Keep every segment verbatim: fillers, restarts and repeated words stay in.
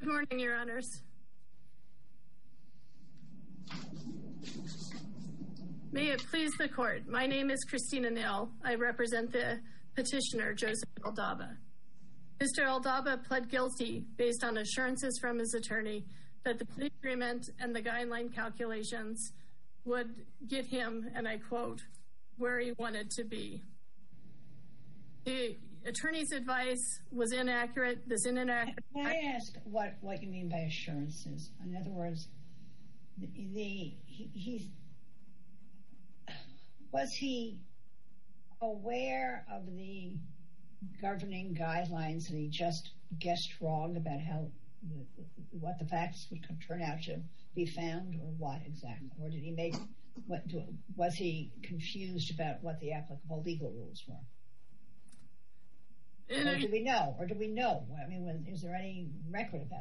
morning, Your Honors. May it please the court. My name is Christina Neal. I represent the petitioner, Joseph Aldaba. Mister Aldaba pled guilty based on assurances from his attorney that the plea agreement and the guideline calculations would get him, and I quote, where he wanted to be. The attorney's advice was inaccurate. This inaccurate. Can I ask what, what you mean by assurances? In other words, the, the he, he's was he aware of the governing guidelines and he just guessed wrong about how the, what the facts would turn out to be found, or what exactly? Or did he make what? Was he confused about what the applicable legal rules were? Or do we know? Or do we know? I mean, is there any record about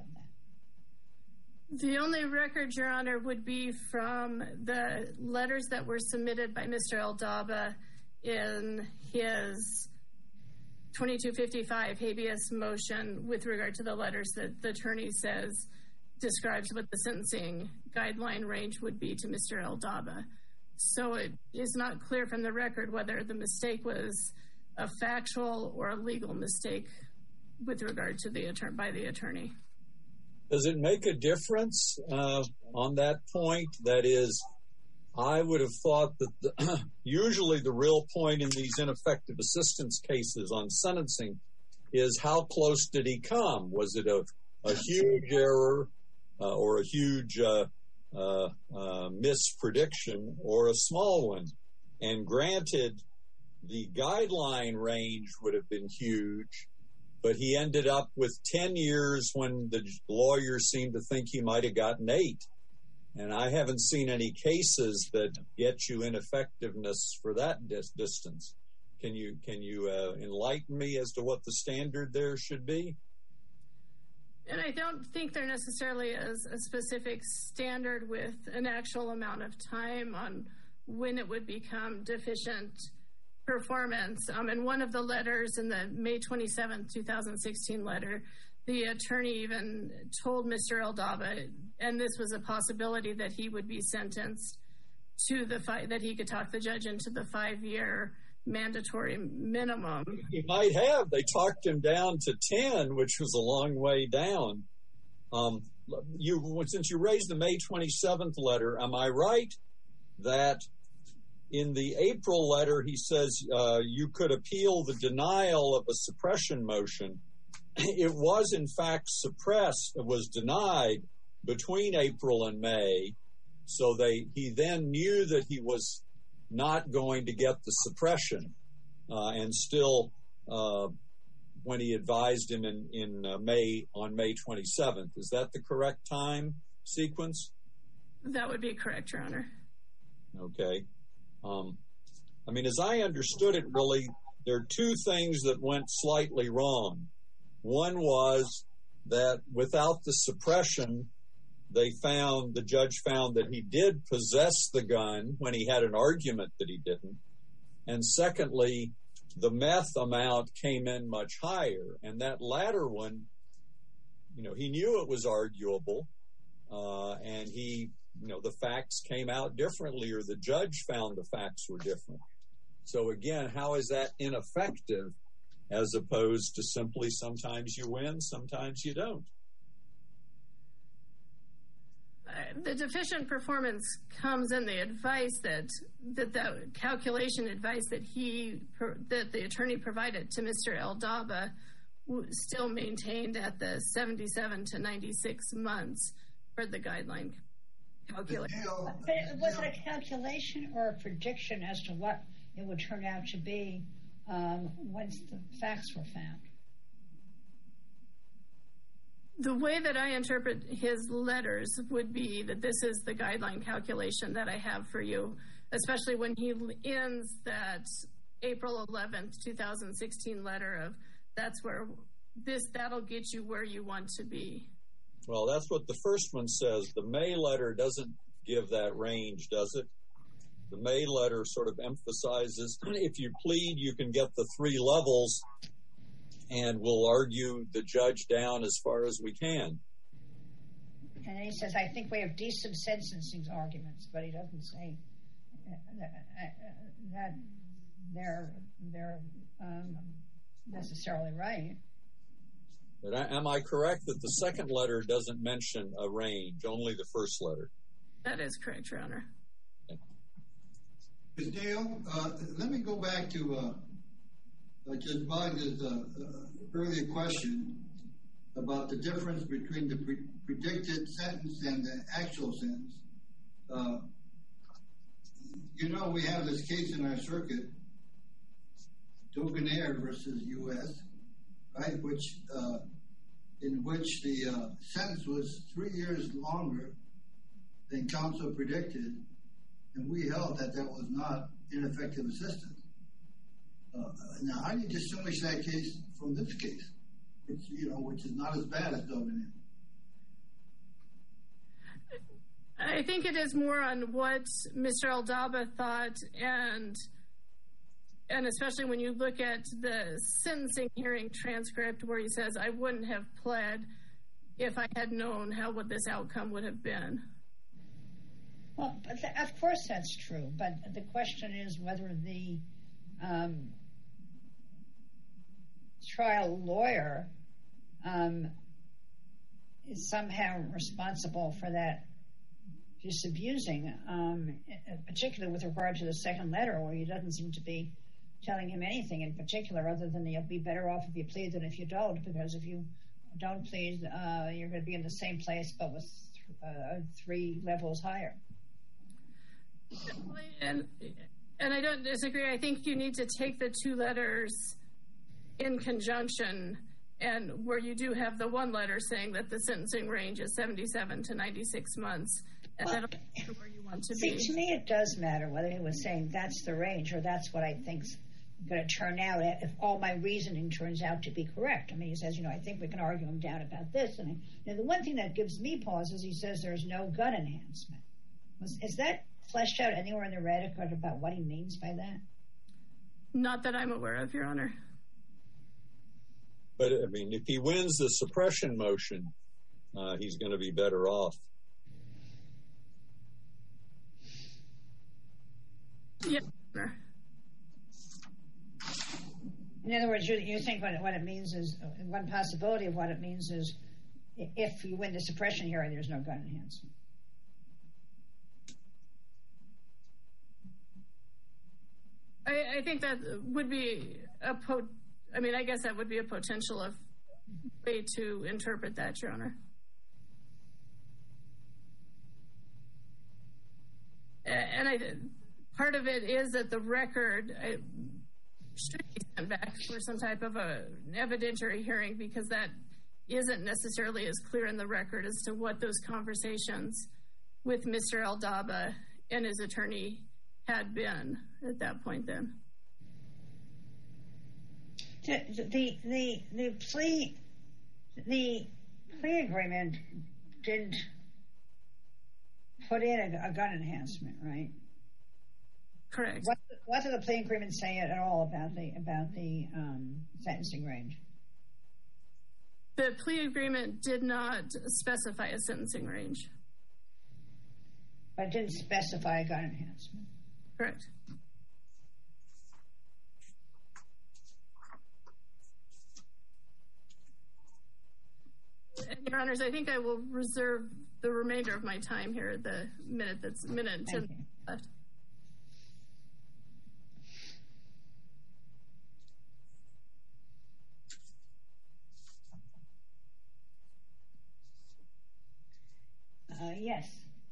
that? The only record, Your Honor, would be from the letters that were submitted by Mister Aldaba in his twenty-two fifty-five habeas motion with regard to the letters that the attorney says describes what the sentencing guideline range would be to Mister Aldaba. So it is not clear from the record whether the mistake was a factual or a legal mistake with regard to the attorney by the attorney. Does it make a difference uh, on that point? That is, I would have thought that the, usually the real point in these ineffective assistance cases on sentencing is how close did he come? Was it a, a huge error uh, or a huge uh, uh, uh, misprediction or a small one? And granted, the guideline range would have been huge, but he ended up with ten years when the lawyers seemed to think he might have gotten eight. And I haven't seen any cases that get you ineffectiveness for that dis- distance. Can you can you uh, enlighten me as to what the standard there should be? And I don't think there necessarily is a specific standard with an actual amount of time on when it would become deficient performance. Um, in one of the letters in the May twenty-seventh, twenty sixteen letter, the attorney even told Mister Aldaba, and this was a possibility, that he would be sentenced to the five, that he could talk the judge into the five-year mandatory minimum. He might have. They talked him down to ten, which was a long way down. Um, you, since you raised the May twenty-seventh letter, am I right that in the April letter he says uh, you could appeal the denial of a suppression motion? It was in fact suppressed, it was denied between April and May, so they he then knew that he was not going to get the suppression, uh, and still uh, when he advised him in, in uh, May, on May twenty-seventh. Is that the correct time sequence? That would be correct, Your Honor. Okay. Um, I mean, as I understood it, really, there are two things that went slightly wrong. One was that without the suppression, they found, the judge found that he did possess the gun when he had an argument that he didn't. And secondly, the meth amount came in much higher. And that latter one, you know, he knew it was arguable, uh, and he, you know, the facts came out differently, or the judge found the facts were different. So again, how is that ineffective as opposed to simply sometimes you win, sometimes you don't? Uh, the deficient performance comes in the advice that that the calculation advice that he that the attorney provided to Mister Aldaba still maintained at the seventy-seven to ninety-six months for the guideline calculation. But was it a calculation or a prediction as to what it would turn out to be um, once the facts were found? The way that I interpret his letters would be that this is the guideline calculation that I have for you, especially when he ends that April eleventh, twenty sixteen letter of that's where this, that'll get you where you want to be. Well, that's what the first one says. The May letter doesn't give that range, does it? The May letter sort of emphasizes if you plead, you can get the three levels, and we'll argue the judge down as far as we can. and then he says, I think we have decent sentencing arguments, but he doesn't say that, that they're, they're um, necessarily right. But am I correct that the second letter doesn't mention a range, only the first letter? That is correct, Your Honor. Miz Dale, uh, let me go back to uh, uh, Judge Wagner's uh, uh, earlier question about the difference between the pre- predicted sentence and the actual sentence. Uh, you know, we have this case in our circuit, Dogonair versus U S, right, which uh, in which the uh, sentence was three years longer than counsel predicted, and we held that that was not ineffective assistance. Uh, now, how do you distinguish that case from this case, which you know, which is not as bad as Dogonair? I think it is more on what Mister Aldaba thought, and and especially when you look at the sentencing hearing transcript where he says, I wouldn't have pled if I had known how what this outcome would have been. Well, but th- of course that's true, but the question is whether the um, trial lawyer um, is somehow responsible for that disabusing, um, particularly with regard to the second letter, where he doesn't seem to be telling him anything in particular other than you'll be better off if you plead than if you don't, because if you don't plead, uh, you're going to be in the same place but with th- uh, three levels higher. And, and I don't disagree. I think you need to take the two letters in conjunction, and where you do have the one letter saying that the sentencing range is seventy-seven to ninety-six months, and well, that'll be where you want to see, be. To me, it does matter whether he was saying that's the range or that's what I think's going to turn out if all my reasoning turns out to be correct. I mean, he says, you know, I think we can argue him down about this. And you know, the one thing that gives me pause is he says there's no gun enhancement. Was, is that fleshed out anywhere in the record about what he means by that? Not that I'm aware of, Your Honor. But, I mean, if he wins the suppression motion, uh, he's going to be better off. Yeah, sure. In other words, you, you think what, what it means is, one possibility of what it means is if you win the suppression hearing, there's no gun enhancement. I, I think that would be a po- I mean, I guess that would be a potential of way to interpret that, Your Honor. And I, part of it is that the record I, should be sent back for some type of a, an evidentiary hearing, because that isn't necessarily as clear in the record as to what those conversations with Mister Aldaba and his attorney had been at that point then. The, the, the, the plea, the plea agreement didn't put in a, a gun enhancement, right? Correct. What, what did the plea agreement say at all about the about the um, sentencing range? The plea agreement did not specify a sentencing range. But it didn't specify a gun enhancement. Correct. And Your Honors, I think I will reserve the remainder of my time here, the minute that's minute and ten left. Uh, yes.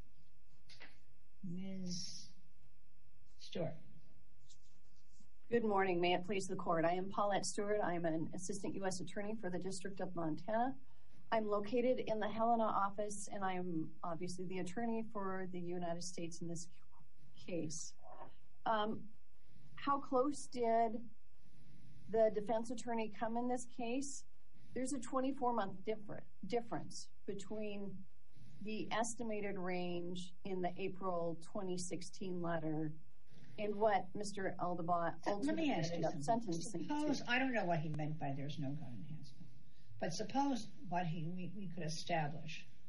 Miz Stewart. Good morning. May it please the court. I am Paulette Stewart. I am an assistant U S attorney for the District of Montana. I'm located in the Helena office, and I am obviously the attorney for the United States in this case. Um, how close did the defense attorney come in this case? There's a twenty-four month different difference between the estimated range in the April twenty sixteen letter and what Mister Aldaba ultimately ended up sentencing to. Suppose, I don't know what he meant by there's no gun enhancement, but suppose what he we, we could establish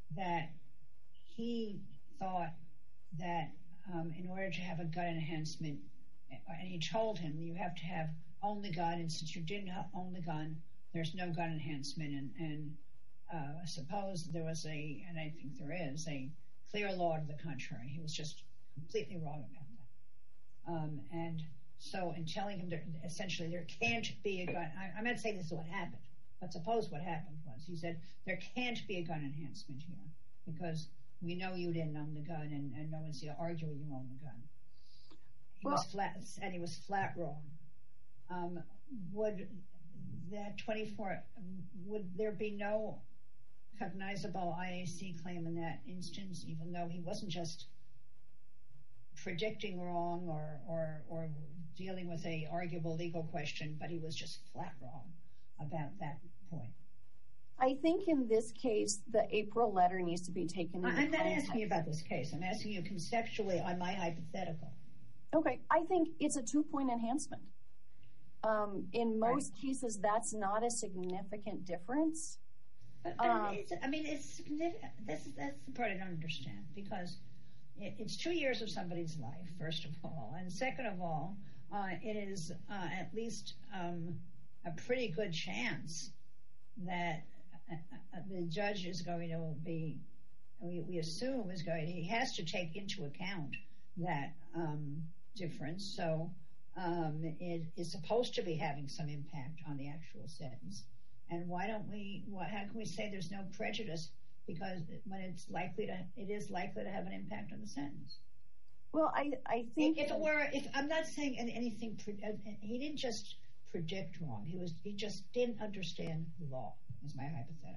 that he thought that um, in order to have a gun enhancement, and he told him you have to have own the gun, and since you didn't own the gun, there's no gun enhancement. And, and uh, I suppose there was a, and I think there is, a clear law to the contrary. He was just completely wrong about that. Um, and so in telling him that essentially there can't be a gun, I, I'm not saying this is what happened, but suppose what happened was he said there can't be a gun enhancement here because we know you didn't own the gun, and, and no one's here arguing you own the gun. He well, was flat, and he was flat wrong. Um, would that twenty-four, would there be no cognizable I A C claim in that instance, even though he wasn't just predicting wrong or, or, or dealing with a arguable legal question, but he was just flat wrong about that point? I think in this case, the April letter needs to be taken into I'm not context. asking you about this case. I'm asking you conceptually on my hypothetical. Okay, I think it's a two-point enhancement. Um, in most right. cases, that's not a significant difference. But, but um, it's, I mean, it's that's that's the part I don't understand, because it, it's two years of somebody's life, first of all, and second of all, uh, it is uh, at least um, a pretty good chance that uh, uh, the judge is going to be, we, we assume is going to, he has to take into account that um, difference. So um, it is supposed to be having some impact on the actual sentence. And why don't we, why, how can we say there's no prejudice? Because when it's likely to, it is likely to have an impact on the sentence. Well, I, I think if it were, if I'm not saying anything, he didn't just predict wrong. He was, he just didn't understand the law, is my hypothetical.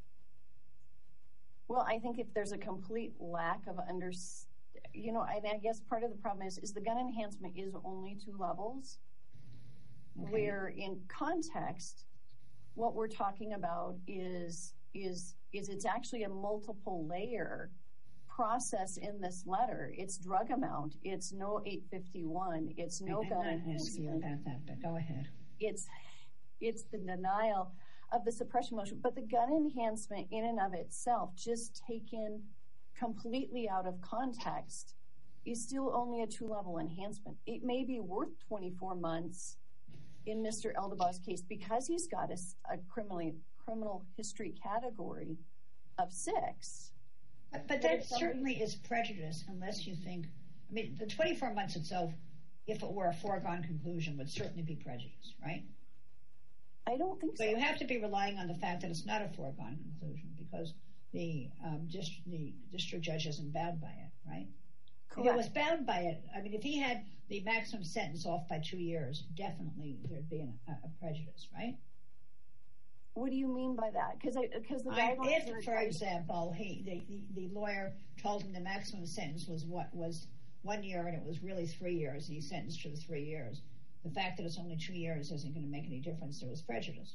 Well, I think if there's a complete lack of under, you know, I, I guess part of the problem is, is the gun enhancement is only two levels, okay. Where in context, what we're talking about is, is, is it's actually a multiple layer process in this letter. It's drug amount. It's no eight fifty-one. It's no I'm gun not enhancement. asking you about that, but go ahead. It's, it's the denial of the suppression motion, but the gun enhancement in and of itself, just taken completely out of context, is still only a two-level enhancement. It may be worth twenty-four months in Mister Eldabaugh's case because he's got a, a criminal criminal history category of six. But, but that certainly is prejudice, unless you think, I mean, the twenty-four months itself, if it were a foregone conclusion, would certainly be prejudice, right? I don't think so. So you have to be relying on the fact that it's not a foregone conclusion because the um, dist- the district judge isn't bound by it, right? Correct. If it was bound by it, I mean, if he had the maximum sentence off by two years, definitely there'd be an, a, a prejudice, right? What do you mean by that? Because because the I, guidelines if, for example, he the, the, the lawyer told him the maximum sentence was what was one year and it was really three years, and he sentenced to the three years. The fact that it's only two years isn't going to make any difference. There was prejudice.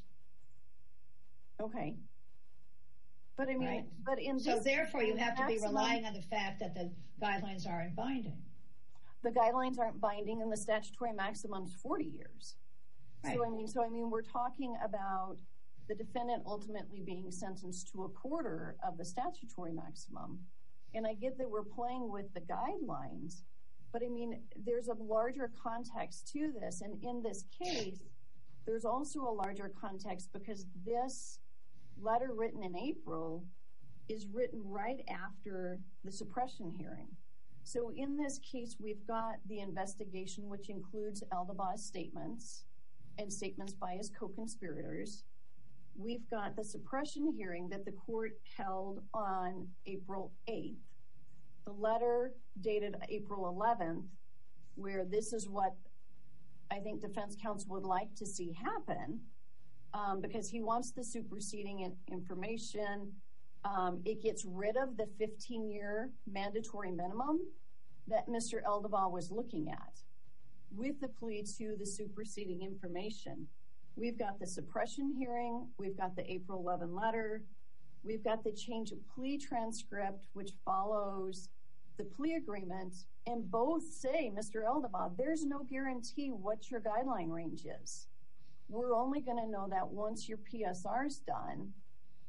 Okay. But I mean, right? but in so this therefore you have to be maximum, relying on the fact that the guidelines aren't binding. The guidelines aren't binding, and the statutory maximum is forty years. Right. So I mean, so I mean, we're talking about the defendant ultimately being sentenced to a quarter of the statutory maximum. And I get that we're playing with the guidelines, but I mean, there's a larger context to this. And in this case, there's also a larger context because this letter written in April is written right after the suppression hearing. So in this case, we've got the investigation, which includes Eldabaugh's statements and statements by his co-conspirators. We've got the suppression hearing that the court held on April eighth. The letter dated April eleventh, where this is what I think defense counsel would like to see happen, um, because he wants the superseding in information. Um, it gets rid of the fifteen-year mandatory minimum that Mister Eldabaugh was looking at with the plea to the superseding information. We've got the suppression hearing. We've got the April eleventh letter. We've got the change of plea transcript, which follows the plea agreement. And both say, Mister Eldabaugh, there's no guarantee what your guideline range is. We're only going to know that once your P S R is done.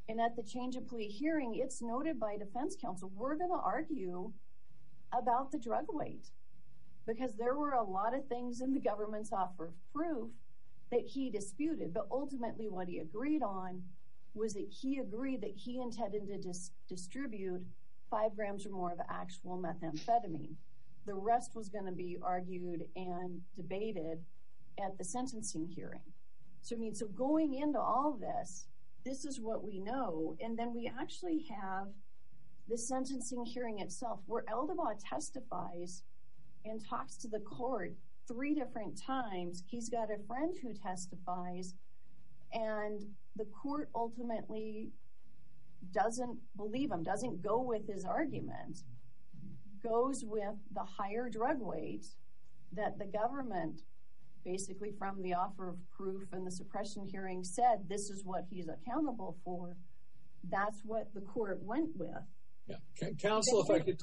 And at the change of plea hearing, it's noted by defense counsel, we're going to argue about the drug weight, because there were a lot of things in the government's offer of proof that he disputed. But ultimately what he agreed on was that he agreed that he intended to dis- distribute five grams or more of actual methamphetamine. The rest was going to be argued and debated at the sentencing hearing. So, I mean, so going into all this, this is what we know. And then we actually have the sentencing hearing itself, where Eldabaugh testifies and talks to the court three different times. He's got a friend who testifies, and the court ultimately doesn't believe him, doesn't go with his argument, goes with the higher drug weight that the government, basically from the offer of proof and the suppression hearing, said this is what he's accountable for. That's what the court went with. Yeah. Counsel, if I could,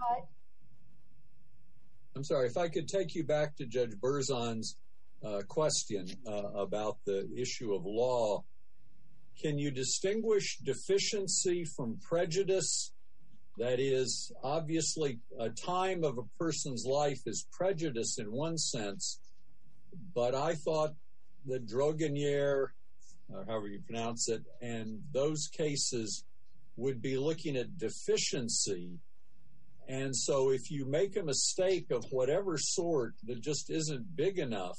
I'm sorry, if I could take you back to Judge Berzon's uh, question uh, about the issue of law. Can you distinguish deficiency from prejudice? That is, obviously, a time of a person's life is prejudice in one sense, but I thought that Droganier, or however you pronounce it, and those cases would be looking at deficiency. And so if you make a mistake of whatever sort that just isn't big enough,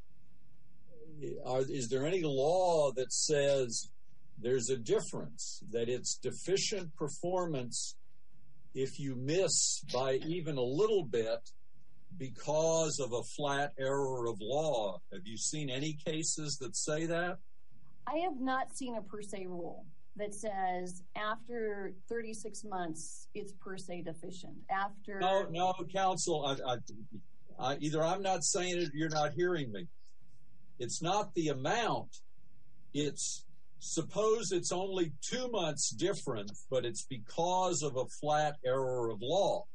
are, is there any law that says there's a difference, that it's deficient performance if you miss by even a little bit because of a flat error of law? Have you seen any cases that say that? I have not seen a per se rule that says after thirty-six months, it's per se deficient. After No, no, counsel, I, I, I, either I'm not saying it or you're not hearing me. It's not the amount. It's, suppose it's only two months different, but it's because of a flat error of law.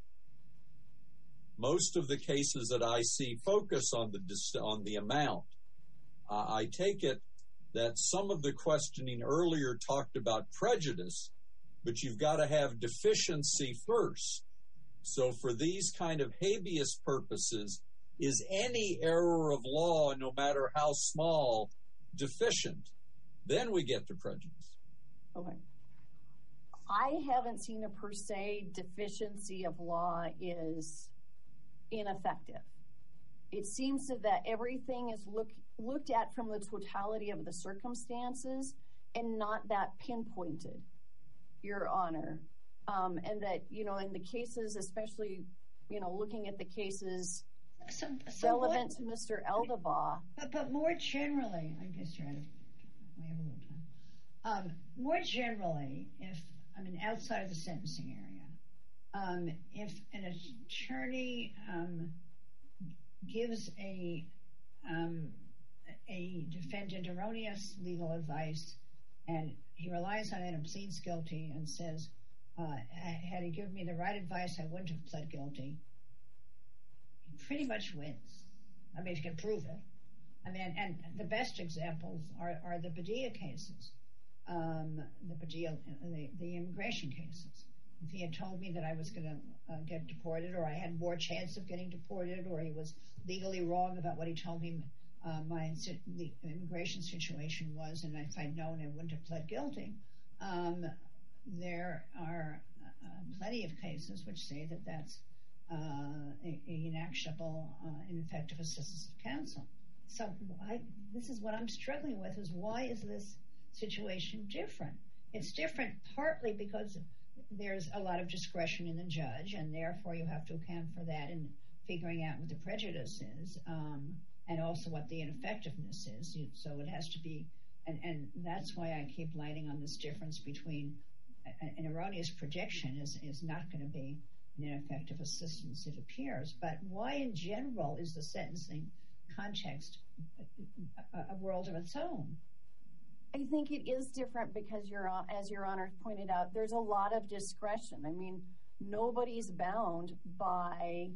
Most of the cases that I see focus on the on the amount. Uh, I take it that some of the questioning earlier talked about prejudice, but you've got to have deficiency first. So for these kind of habeas purposes, is any error of law, no matter how small, deficient? Then we get to prejudice. Okay. I haven't seen a per se deficiency of law is ineffective. It seems that everything is look, looked at from the totality of the circumstances and not that pinpointed, Your Honor. Um, and that, you know, in the cases, especially, you know, looking at the cases so, so relevant what, to Mister Eldabaugh. But, but more generally, I guess you're out of, we have a little time. Um, more generally, if, I mean, outside of the sentencing area, um, if an attorney um, gives a um, a defendant erroneous legal advice and he relies on it and pleads guilty and says, uh, had he given me the right advice, I wouldn't have pled guilty, he pretty much wins. I mean, if you can prove it. I mean, and the best examples are, are the Padilla cases, um, the Padilla, the, the immigration cases. If he had told me that I was going to uh, get deported, or I had more chance of getting deported, or he was legally wrong about what he told me uh, my the immigration situation was, and if I'd known, I wouldn't have pled guilty. Um, there are uh, plenty of cases which say that that's uh, inactionable, uh, ineffective assistance of counsel. So I, this is what I'm struggling with: is why is this situation different? It's different partly because there's a lot of discretion in the judge, and therefore you have to account for that in figuring out what the prejudice is, um, and also what the ineffectiveness is. So it has to be, and, and that's why I keep lighting on this difference between an erroneous projection is, is not going to be an ineffective assistance, it appears. But why in general is the sentencing context a, a world of its own? I think it is different because, you're, as Your Honor pointed out, there's a lot of discretion. I mean, nobody's bound by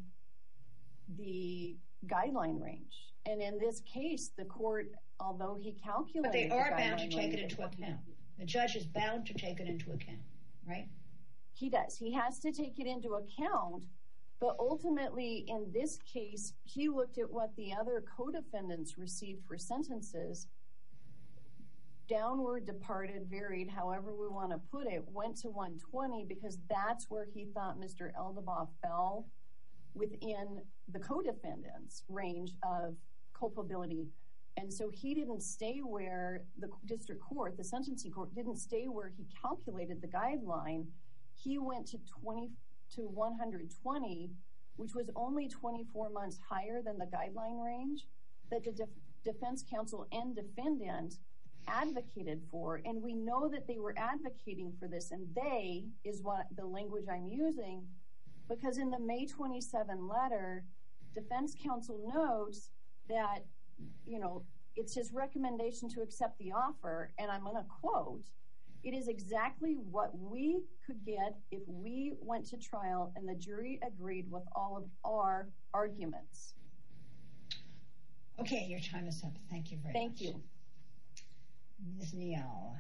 the guideline range. And in this case, the court, although he calculated... But they are the bound to take range, it into account. The judge is bound to take it into account, right? He does. He has to take it into account, but ultimately in this case, he looked at what the other co-defendants received for sentences, downward, departed, varied, however we want to put it, went to one twenty because that's where he thought Mister Eldabaugh fell within the co-defendants' range of culpability. And so he didn't stay where the district court, the sentencing court, didn't stay where he calculated the guideline. He went to twenty to one hundred twenty, which was only twenty-four months higher than the guideline range that the def- defense counsel and defendant advocated for. And we know that they were advocating for this, and they is what the language I'm using, because in the May twenty-seventh letter, defense counsel notes that, you know, it's his recommendation to accept the offer, and I'm going to quote, "It is exactly what we could get if we went to trial and the jury agreed with all of our arguments." Okay, your time is up. Thank you very Thank much. you. Miz Neal.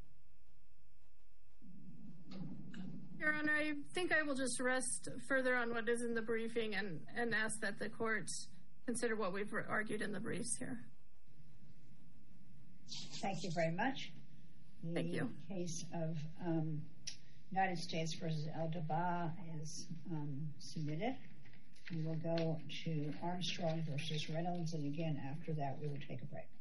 Your Honor, I think I will just rest further on what is in the briefing and, and ask that the court consider what we've argued in the briefs here. Thank you very much. The Thank you. case of um, United States versus Eldabaugh is um, submitted. We will go to Armstrong versus Reynolds, and again, after that, we will take a break.